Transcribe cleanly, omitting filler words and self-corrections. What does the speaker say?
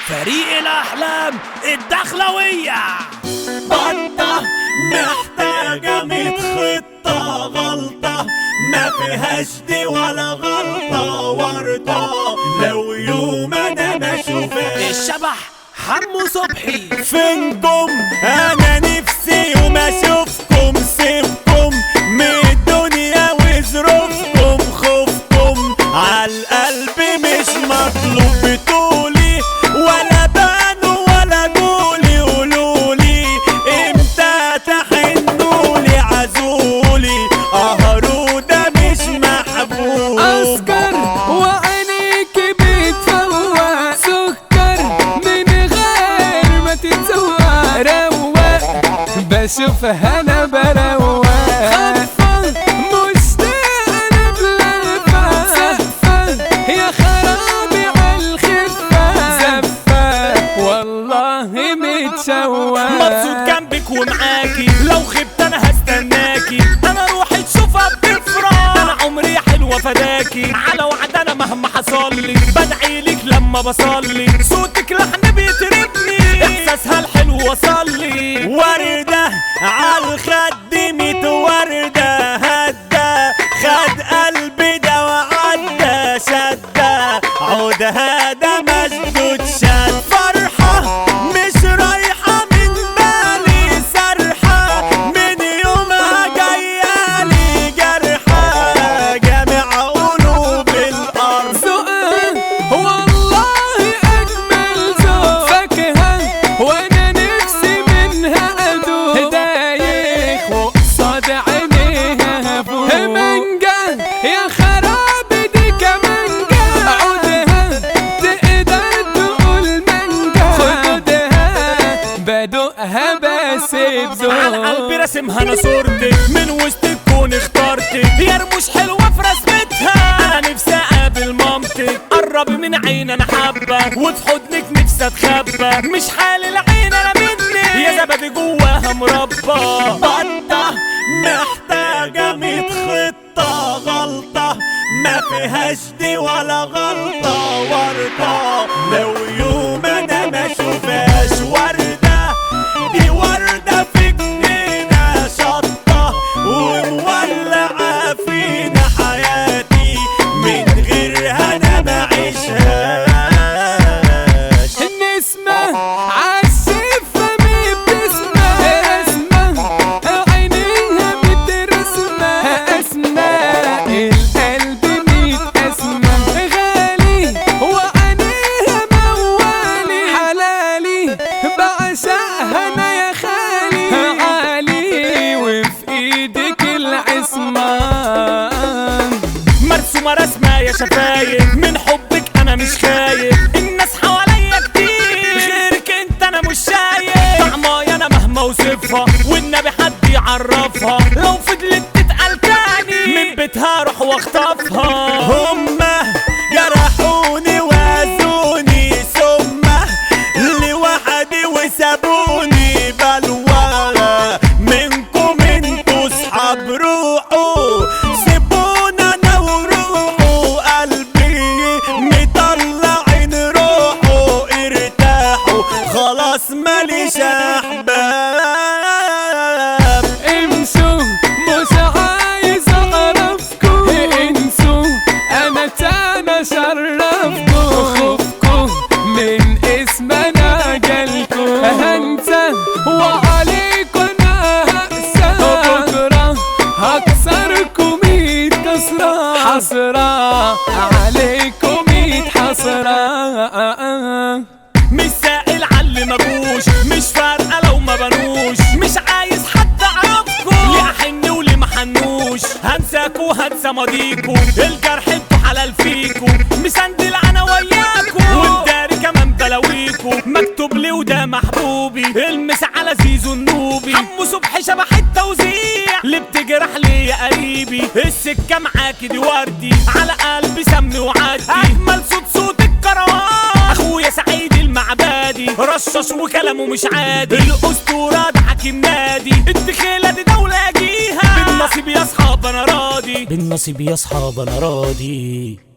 فريق الأحلام الدخلوية. بطة محتاجة 100 خطة، غلطة ما فيهاش دي ولا غلطة ورطة لو يوم أنا ما أشوفك. الشبح حمو صبحي. فينكم أنا نفسي يوم أشوفكم، سيبكم من الدنيا وظروفكم، خوفكم عالقلب مش مطلوب، بتقولي ولا بانوا ولا قولي، قولولي امتى تحنولي، عزولي قهروا ده مش محبوب. أسكر وعينيكي بتفوق، سكر من غير ما تتسوق، روق بشوفها أنا بروق، خفة مشتاق أنا بلفة، سقفة يا خرابي عالخفة، زفة والله متشوق، مبسوط جنبك ومعاكي، لو غبت انا هستناكي، انا روحي تشوفها بتفرح، انا عمري حلوة فداكي، على وعد انا مهما حصلي، بدعيلك لما بصلي، صوتك لحن بيطربني، احساسها الحلو وصلي، وردة عالخد 100 وردة، هدى خد قلبي ده وعدى، شدة عودها ده مشدود شد، فرحة مش رايحة من بالي، سرحة من يومها جايالي، جرحة جامع قلوب الأرض، ذوقها والله أجمل ذوق، فاكهة وأنا نفسي منها أدوق، دايخ وقصاد عينيها فوق، مانجا يا خرابي دي كمانجا، عودها تقدر تقول مانجا، خدودها بدوقها بس بذوق، على قلبي راسمها انا صورتك، من وسط الكون اخترتك، يا رموش حلوة في رسمتها، انا نفسي اقابل مامتك، قربي من عين انا حبة، وفي حضنك نفسي اتخبى، مش حال العين انا مني، يا زبادي جواها مربى، بطة محتاجة 100 خطة، غلطة ما فيهاش دي ولا غلطة ورطة لو يوم انا ما اشوفهاش، وردة دي وردة في جنينة، شطة ومولعة فينا حياتي، من غيرها انا ما عيشهاش. النسمة عالشفة بتسمع، اسمع عينيها بترسمة، اسماء القلب 100 اسماء، غالي وعينيها موالي، حلالي بعشقها انا يا خالي، عالي وفي ايدك العصمة، مرسومة رسمة يا شفايف، من حبك انا مش خايف، الناس حواليا كتير، غيرك انت انا مش شايف، طعمايا انا مهما اوصفها، والنبي حد يعرفها، لو فضلت تتقال تاني من بيتها اروح واخطفها، هما جرحوني واذوني، ثم لوحدي وسابوني، بلوى منكم انتوا صحاب، روحوا سيبونا انا وروحوا، قلبي مطلعين روحوا، ارتاحوا خلاص ماليش احباب، امشوا مش عايز اعرفكم، انسوا انا تانا شرفكم، خوفكم من اسم انا جالكم، هنسى وعليكم انا هقسى، بكره هكسركم 100 كسرة، حسرة عليكم 100 حسرة، مش سائل عاللي مجوش، مش فارقة لو ما بنوش، مش عايز حد اعرفكم، ليه احن وليه ما حنوش، هنساكوا هنسى ماضيكوا، الجرح انتوا حلال فيكوا، مسندل انا وياكوا، والداري كمان بلاويكوا، مكتوب لي وده محبوبي، المس على زيزو النوبي، حمو صبحي شبح التوزيع، اللي بتجرح لي يا قريبي، السكة معاكي دي وردي، على قلبي سمي وعدي، اجمل صوت الكروان، اخويا سعيد المعبادي، رشاش وكلامه مش عادي، الاسطورة ده حكيم نادي، الدخيلة دي دولة جيها، بالنصيب يا اصحاب انا راضي، بالنصيب يا اصحاب انا راضي.